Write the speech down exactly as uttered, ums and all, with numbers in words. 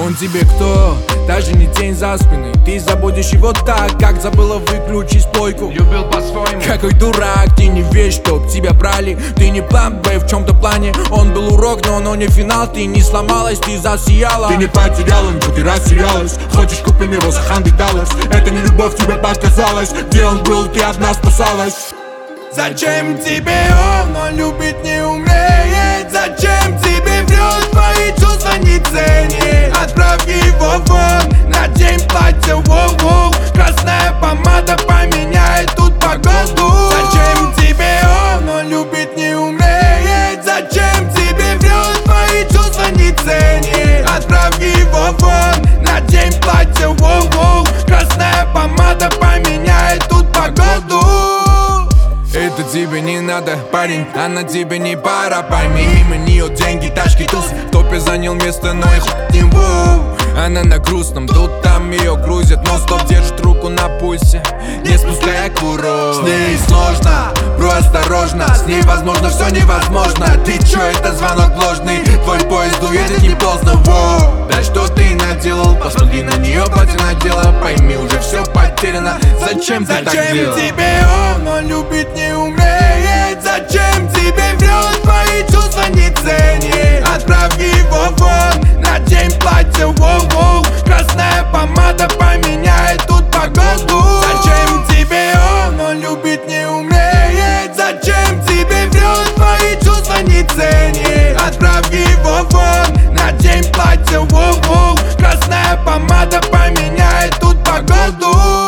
Он тебе кто? Даже не тень за спиной. Ты забудешь его так, как забыла выключить плойку. Любил по-своему. Какой дурак, ты не веришь, чтоб тебя брали. Ты не план Б в чем-то плане. Он был урок, но оно не финал. Ты не сломалась, ты засияла. Ты не потеряла, но ты растерялась. Хочешь, купим его за хандред долларов. Это не любовь, тебе показалось. Где он был, ты одна спасалась. Зачем тебе он, он любит не умеет? Зачем тебе врет, твои чувства не ценит? Отправь его вон, надень платье, воу-воу. Красная помада поменяет тут погоду. Зачем тебе он, он любит не умеет? Зачем тебе врет, твои чувства не ценит? Отправь его вон, надень платье, воу-воу. Красная помада поменяет тут погоду. Это тебе не надо, парень, она тебе не пара. Пойми, мимо нее деньги, тачки, туз. В топе занял место, но и хуй не бу. Она на грустном, тут там ее грузят. Но стоп, держит руку на пульсе, не спуская курок. С ней сложно, бро, осторожно. С ней возможно все невозможно. Ты чё, это звонок ложный? Твой поезд уедет не поздно, воу. Да что ты наделал? Посмотри на нее, платье надела. Пойми, уже все потеряно. Зачем ты так делал? Зачем тебе он, он любит не умеет? Зачем тебе врет, твои чувства не ценит? Отправь его вон, надень платье, воу-воу. Красная помада поменяет тут погоду. Зачем тебе он, он любит не умеет? Зачем тебе врет, твои чувства не ценит? Отправь его вон, надень платье, воу-воу. Красная помада поменяет тут погоду.